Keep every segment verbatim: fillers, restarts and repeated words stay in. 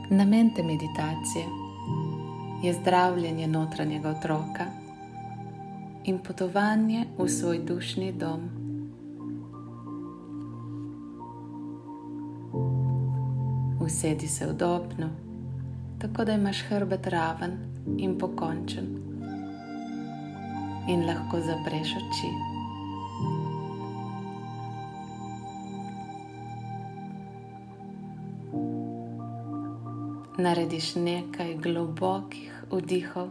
Namen te meditacije je zdravljenje notranjega otroka in potovanje v svoj dušni dom. Usedi se udobno, tako da imaš hrbet raven in pokončen in lahko zapreš oči. Narediš nekaj globokih vdihov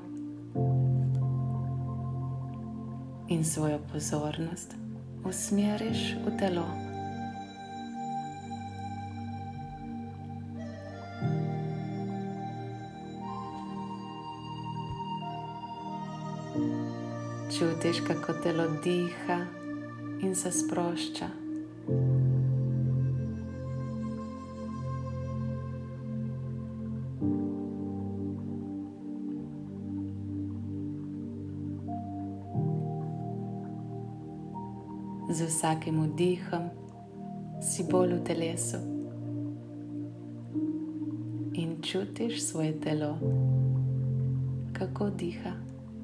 in svojo pozornost usmeriš v telo. Čutiš, kako telo diha in se sprošča. Z vsakim vdihom si bolj v telesu in čutiš svoje telo, kako diha.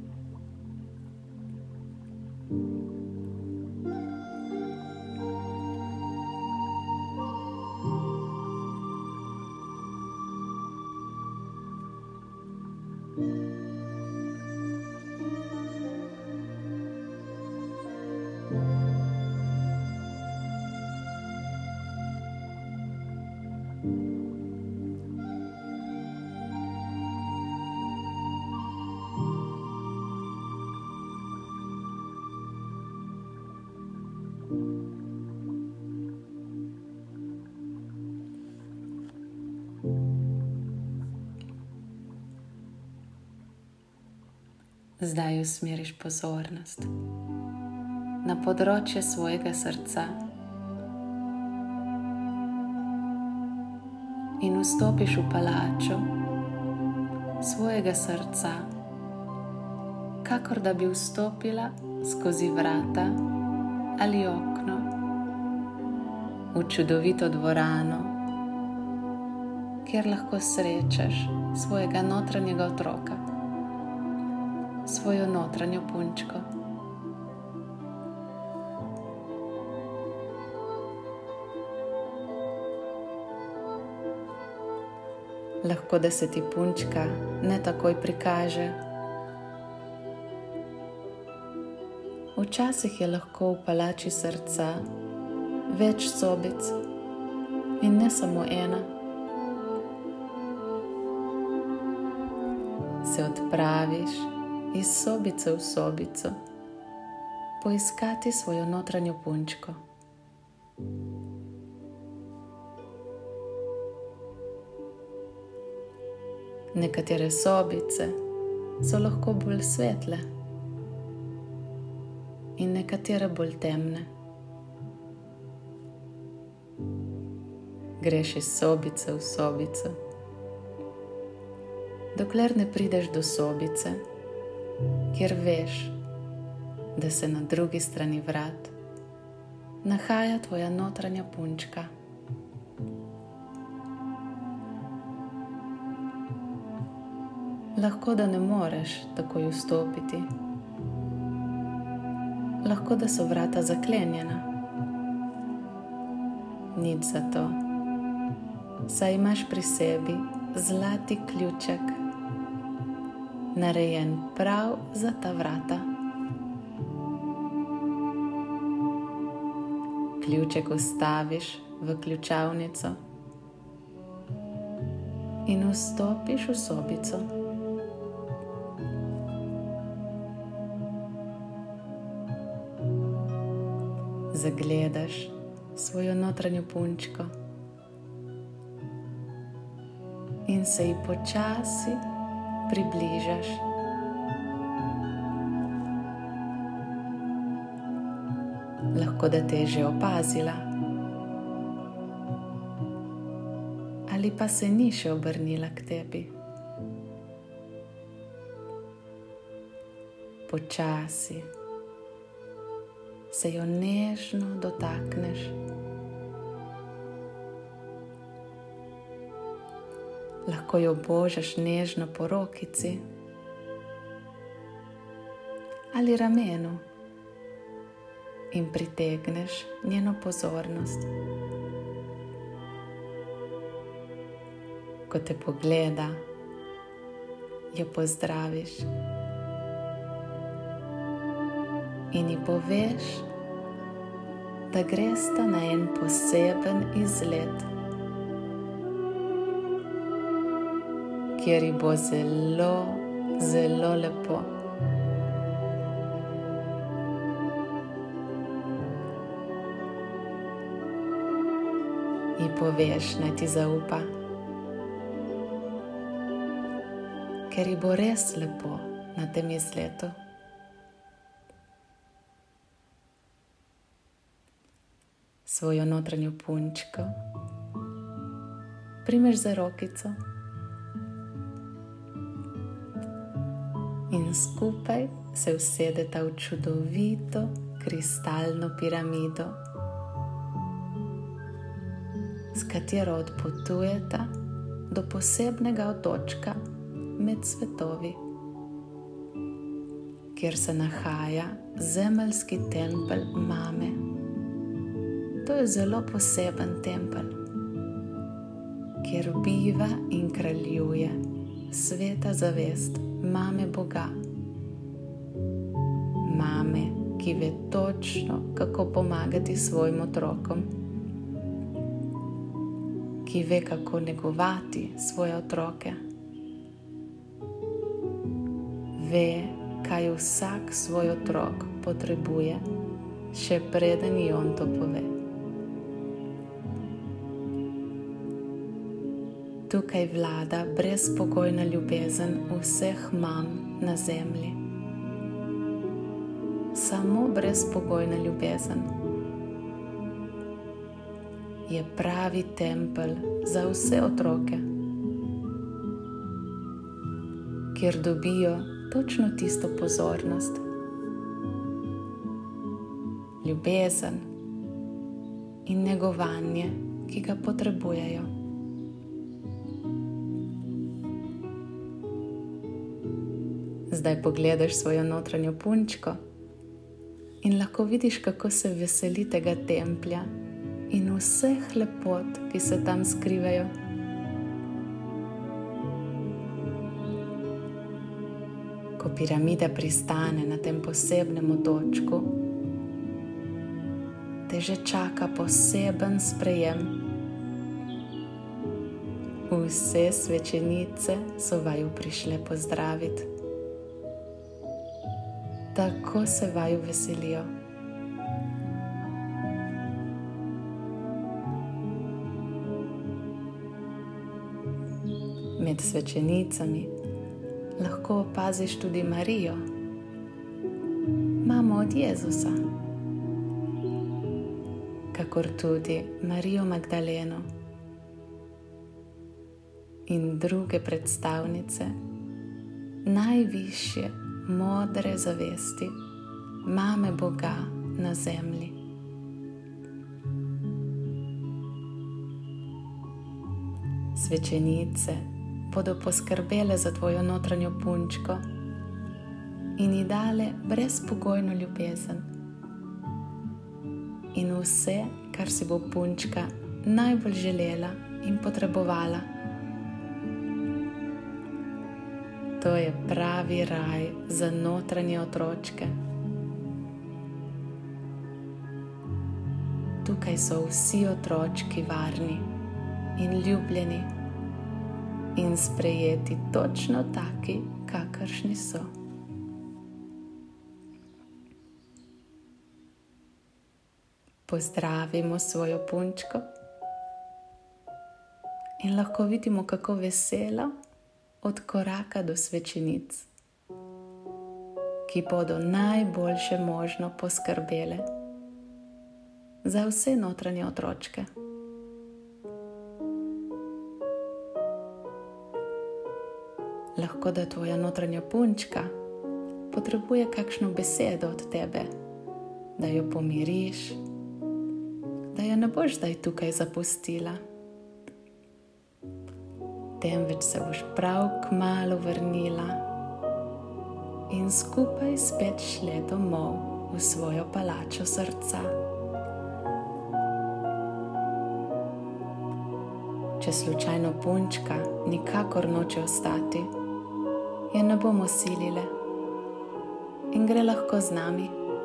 Zdaj usmeriš pozornost na področje svojega srca in vstopiš v palačo svojega srca, kakor da bi vstopila skozi vrata ali okno v čudovito dvorano, kjer lahko srečaš svojega notranjega otroka, svojo notranjo punčko. Lahko, da se ti punčka ne takoj prikaže. Včasih je lahko v palači srca več sobic in ne samo ena. Se odpraviš iz sobice v sobico poiskati svojo notranjo punčko. Nekatere sobice so lahko bolj svetle in nekatere bolj temne. Greš iz sobice v sobico, dokler ne prideš do sobice, kjer veš, da se na drugi strani vrat nahaja tvoja notranja punčka. Lahko, da ne moreš takoj vstopiti. Lahko, da so vrata zaklenjena. Nič za to, saj imaš pri sebi zlati ključek, narejen prav za ta vrata. Ključek vstaviš v ključavnico in vstopiš v sobico. Zagledaš svojo notranjo punčko in se ji počasi približaš. Lahko, da te je že opazila ali pa se ni še obrnila k tebi. Počasi se jo nežno dotakneš. Lahko ko jo božaš nežno po rokici ali ramenu in pritegneš njeno pozornost. Ko te pogleda, jo pozdraviš in ji poveš, da gresta na en poseben izlet, kjer ji bo zelo, zelo lepo. Ji poveš, naj ti zaupa, ker ji bo res lepo na tem izletu. Svojo notranjo punčko primeš za rokico in skupaj se usedeta v čudovito kristalno piramido, s katero odpotujeta do posebnega otočka med svetovi, kjer se nahaja zemeljski tempelj Mame. To je zelo poseben tempelj, kjer biva in kraljuje sveta zavest Mame Boga. Mame, ki ve točno, kako pomagati svojim otrokom, ki ve, kako negovati svoje otroke, ve, kaj vsak svoj otrok potrebuje, še preden ji on to pove. Tukaj vlada brezpogojna ljubezen vseh mam na zemlji. Samo brezpogojna ljubezen je pravi tempelj za vse otroke, kjer dobijo točno tisto pozornost, ljubezen in negovanje, ki ga potrebujejo. Zdaj pogledaš svojo notranjo punčko in lahko vidiš, kako se veseli tega templja in vseh lepot, ki se tam skrivajo. Ko piramida pristane na tem posebnem otočku, te že čaka poseben sprejem. Vse svečenice so vaju prišle pozdraviti. Tako se vaju veselijo. Med svečenicami lahko opaziš tudi Marijo, mamo od Jezusa, kakor tudi Marijo Magdaleno in druge predstavnice najvišje modre zavesti Mame Boga na zemlji. Svečenice bodo poskrbele za tvojo notranjo punčko in ji dale brezpogojno ljubezen in vse, kar si bo punčka najbolj želela in potrebovala. To je pravi raj za notranje otročke. Tukaj so vsi otročki varni in ljubljeni in sprejeti točno taki, kakršni so. Pozdravimo svojo punčko in lahko vidimo, kako vesela od koraka do svečenic, ki bodo najboljše možno poskrbele za vse notranje otročke. Lahko da tvoja notranja punčka potrebuje kakšno besedo od tebe, da jo pomiriš, da jo ne boš zdaj tukaj zapustila. temveč se boš prav kmalu vrnila in skupaj spet šle domov v svojo palačo srca. Če slučajno punčka nikakor noče ostati, je ne bomo silile in gre lahko z nami.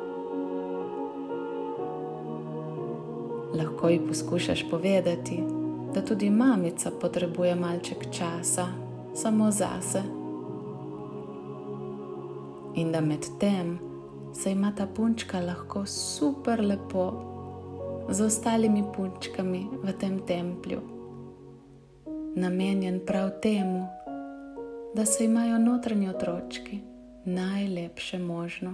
Lahko ji poskušaš povedati, da tudi mamica potrebuje malček časa samo zase in da med tem se ima ta punčka lahko super lepo z ostalimi punčkami v tem templju, namenjen prav temu, da se imajo notranji otročki najlepše možno.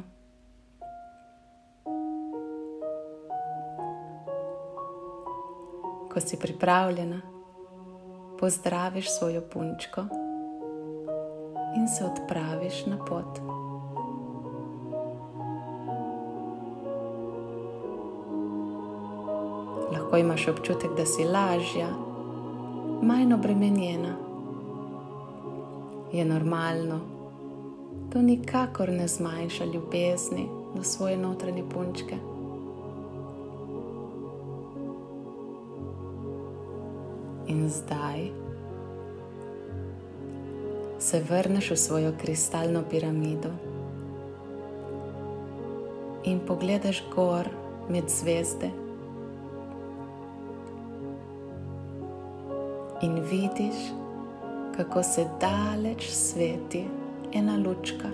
Ko si pripravljena, pozdraviš svojo punčko in se odpraviš na pot. Lahko imaš občutek, da si lažja, manj obremenjena. Je normalno, to nikakor ne zmanjša ljubezni do svoje notranje punčke. In zdaj se vrneš v svojo kristalno piramido in pogledaš gor med zvezde in vidiš, kako se daleč sveti ena lučka.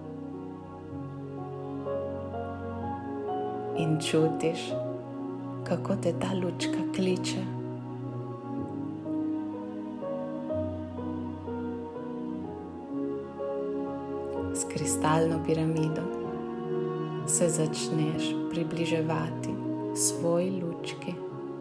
In čutiš, kako te ta lučka kliče. S kristalno piramido se začneš približevati svoji lučki.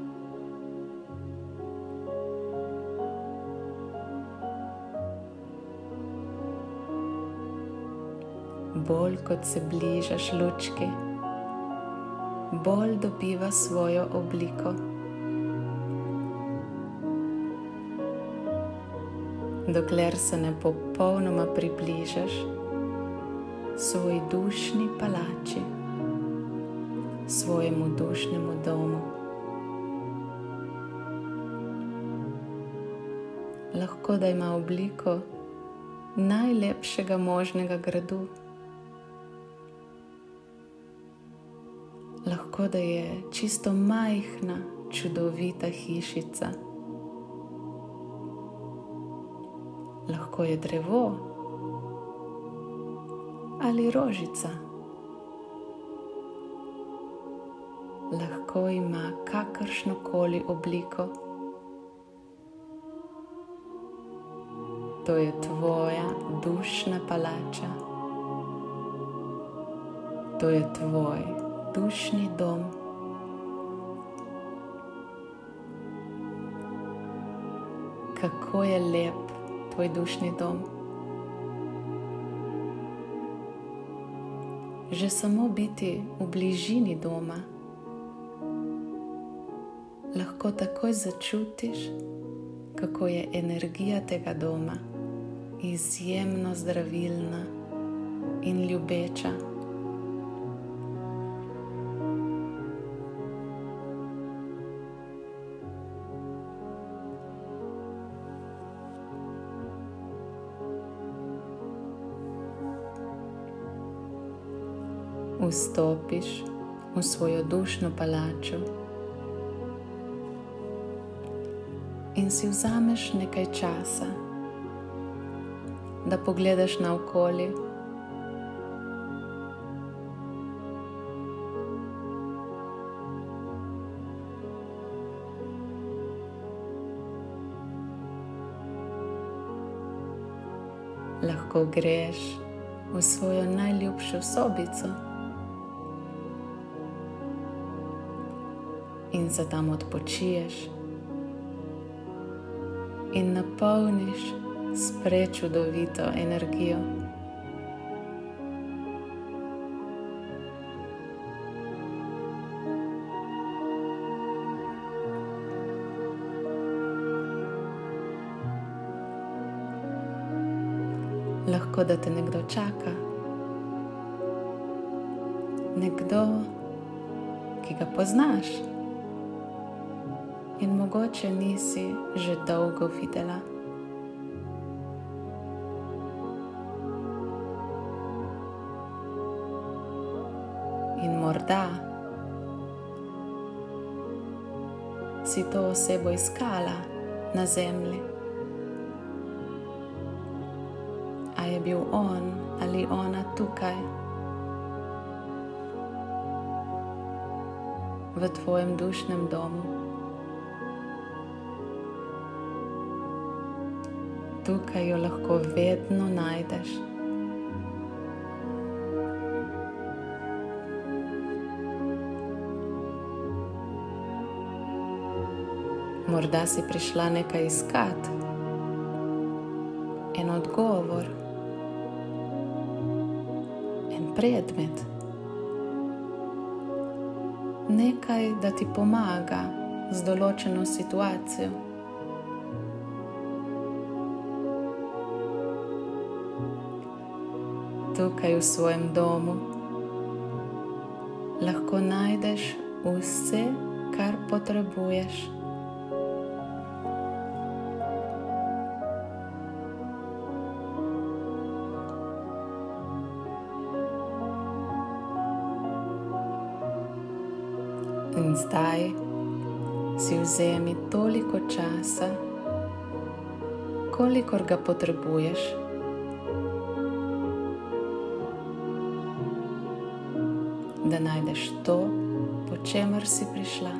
Bolj kot se bližaš lučki, bolj dobiva svojo obliko. Dokler se ne popolnoma približaš svoji dušni palači, svojemu dušnemu domu. Lahko da ima obliko najlepšega možnega gradu. Lahko da je čisto majhna, čudovita hišica. Lahko je drevo ali rožica. Lahko ima kakršnokoli obliko. To je tvoja dušna palača. To je tvoj dušni dom. Kako je lep tvoj dušni dom. Že samo biti v bližini doma lahko takoj začutiš, kako je energija tega doma izjemno zdravilna in ljubeča. Vstopiš v svojo dušno palačo in si vzameš nekaj časa, da pogledaš naokoli. Lahko greš v svojo najljubšo sobico in se tam odpočiješ in napolniš s prečudovito energijo. Lahko da te nekdo čaka, nekdo, ki ga poznaš in mogoče nisi že dolgo videla. In morda si to osebo iskala na zemlji. A je bil on ali ona tukaj, v tvojem dušnem domu? Tukaj jo lahko vedno najdeš. Morda si prišla nekaj iskat, en odgovor, en predmet, nekaj, da ti pomaga z določeno situacijo. Tukaj v svojem domu lahko najdeš vse, kar potrebuješ. In zdaj si vzemi toliko časa, kolikor ga potrebuješ, da najdeš to, po čemer si prišla.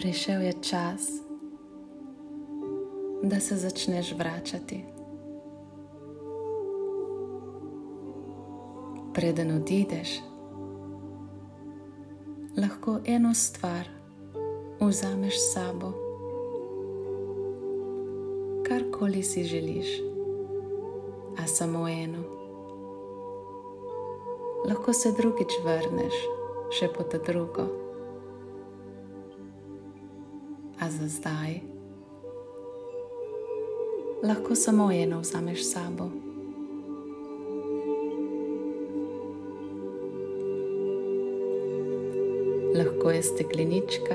Prišel je čas, da se začneš vračati. Preden odideš, lahko eno stvar vzameš s sabo, karkoli si želiš, a samo eno. Lahko se drugič vrneš še po ta drugo, a za zdaj lahko samo eno vzameš s sabo. Lahko je steklenička,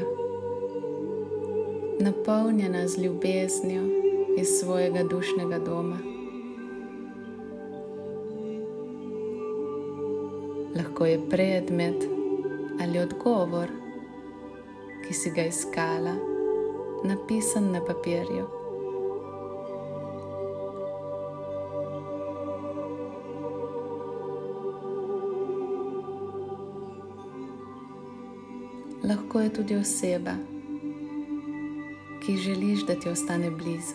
napolnjena z ljubeznijo iz svojega dušnega doma. Lahko je predmet ali odgovor, ki si ga iskala, napisan na papirju. Lahko je tudi oseba, ki želiš, da ti ostane blizu.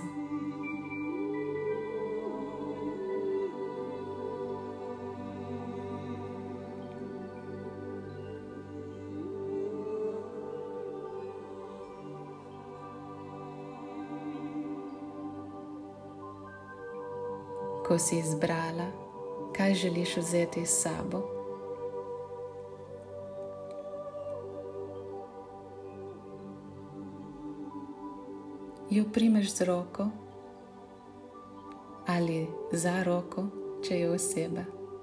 Ko si izbrala, kaj želiš vzeti s sabo, jo primeš z roko ali za roko, če je oseba,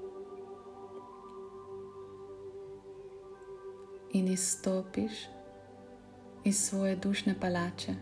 in izstopiš iz svoje dušne palače.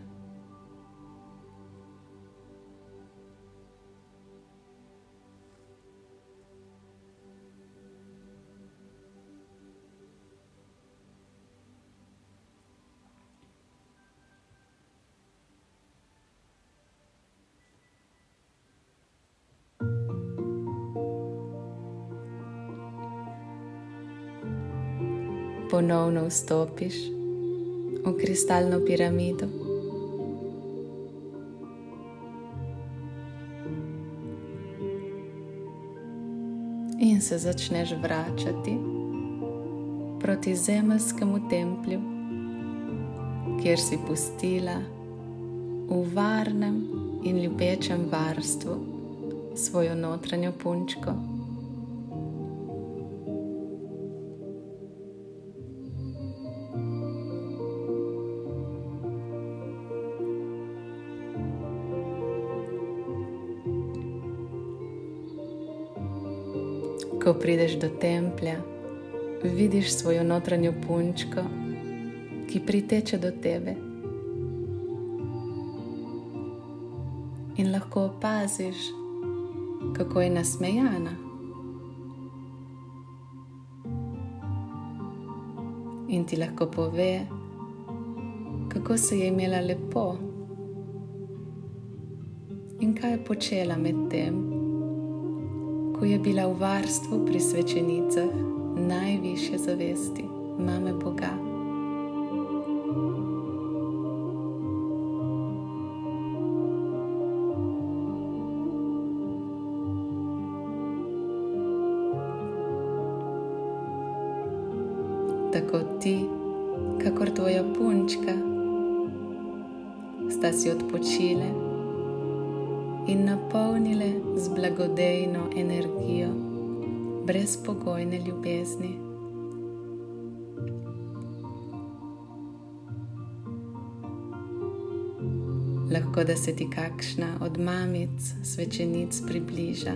Ponovno vstopiš v kristalno piramido in se začneš vračati proti zemeljskemu templju, kjer si pustila v varnem in ljubečem varstvu svojo notranjo punčko. Ko prideš do templja, vidiš svojo notranjo punčko, ki priteče do tebe. In lahko opaziš, kako je nasmejana. In ti lahko pove, kako se je imela lepo in kaj je počela med tem, ko je bila v varstvu pri svečenicah najvišje zavesti, Mame Boga. Tako ti, kakor tvoja punčka, sta si odpočile in napolnile z blagodejno energijo brezpogojne ljubezni. Lahko da se ti kakšna od mamic svečenic približa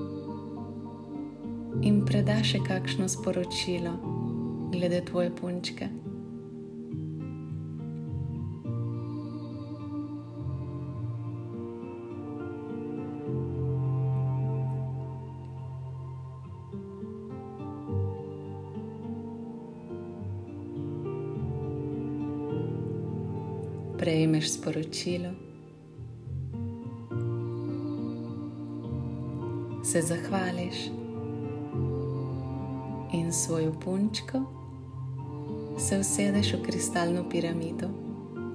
in preda še kakšno sporočilo glede tvoje punčke. Prejmeš sporočilo, se zahvališ in svojo punčko se usedeš v kristalno piramido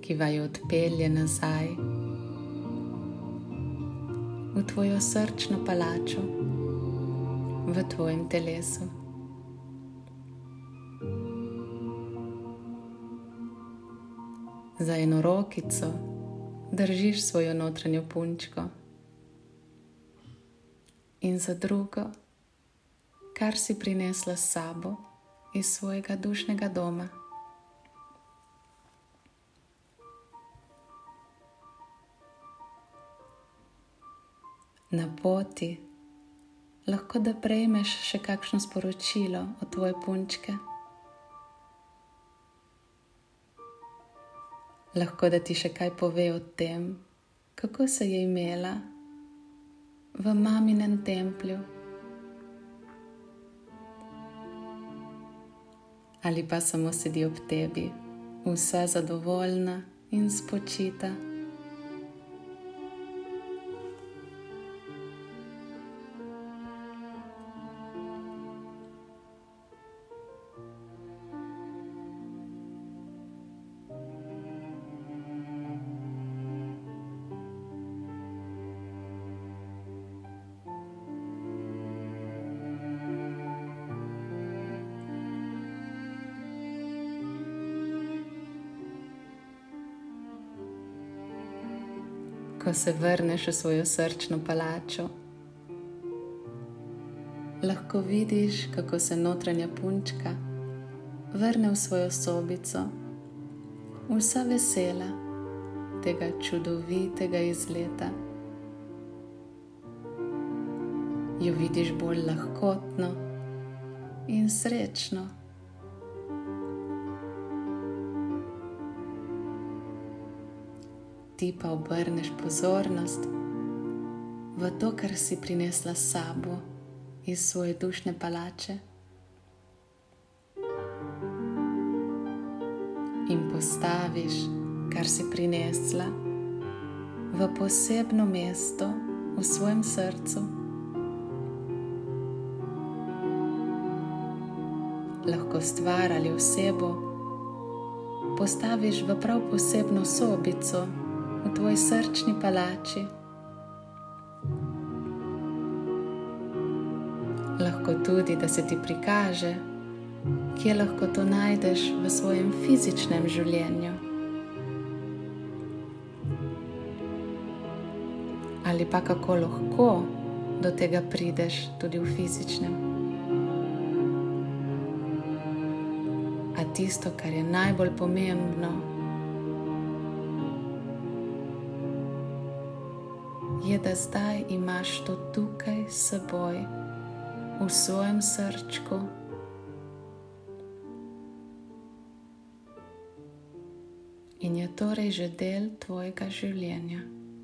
ki vaju odpelje nazaj v tvojo srčno palačo, v tvojem telesu. Za eno rokico držiš svojo notranjo punčko in za drugo, kar si prinesla s sabo iz svojega dušnega doma. Na poti lahko da prejmeš še kakšno sporočilo od tvoje punčke. Lahko da ti še kaj pove o tem, kako se je imela v maminem templju. Ali pa samo sedi ob tebi, vsa zadovoljna in spočita. Ko se vrneš v svojo srčno palačo, lahko vidiš, kako se notranja punčka vrne v svojo sobico, vsa vesela tega čudovitega izleta. Jo vidiš bolj lahkotno in srečno. Ti pa obrneš pozornost v to, kar si prinesla s sabo iz svoje dušne palače in postaviš, kar si prinesla, v posebno mesto v svojem srcu. Lahko stvar ali osebo postaviš v prav posebno sobico v tvoji srčni palači. Lahko tudi, da se ti prikaže, kje lahko to najdeš v svojem fizičnem življenju. Ali pa kako lahko do tega prideš tudi v fizičnem. A tisto, kar je najbolj pomembno, je, da zdaj imaš to tukaj s seboj, v svojem srčku. In je torej že del tvojega življenja.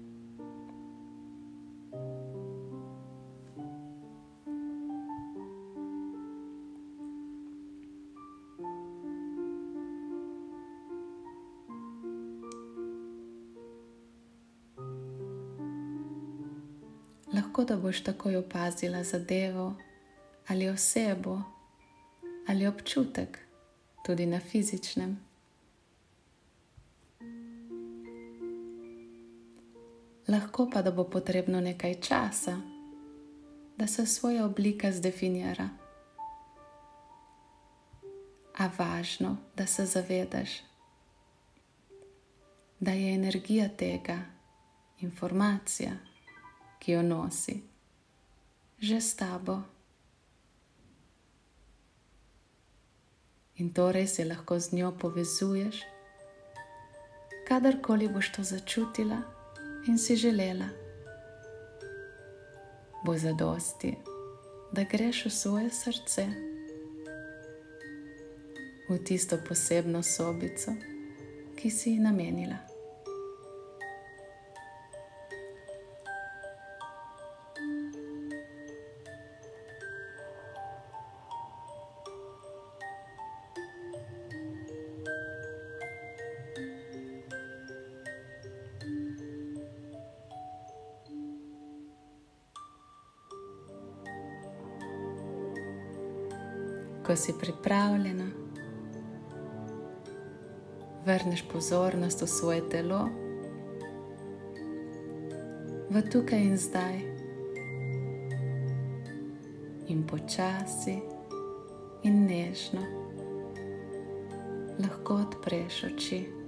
Lahko da boš takoj opazila zadevo ali osebo ali občutek tudi na fizičnem. Lahko pa da bo potrebno nekaj časa, da se svoja oblika zdefinira. A važno, da se zavedaš, da je energija tega, informacija, ki jo nosi, že s tabo. In torej se lahko z njo povezuješ, kadarkoli boš to začutila in si želela. Bo zadosti, da greš v svoje srce, v tisto posebno sobico, ki si ji namenila. Ko si pripravljena, vrneš pozornost v svoje telo, v tukaj in zdaj, in počasi in nežno lahko odpreš oči.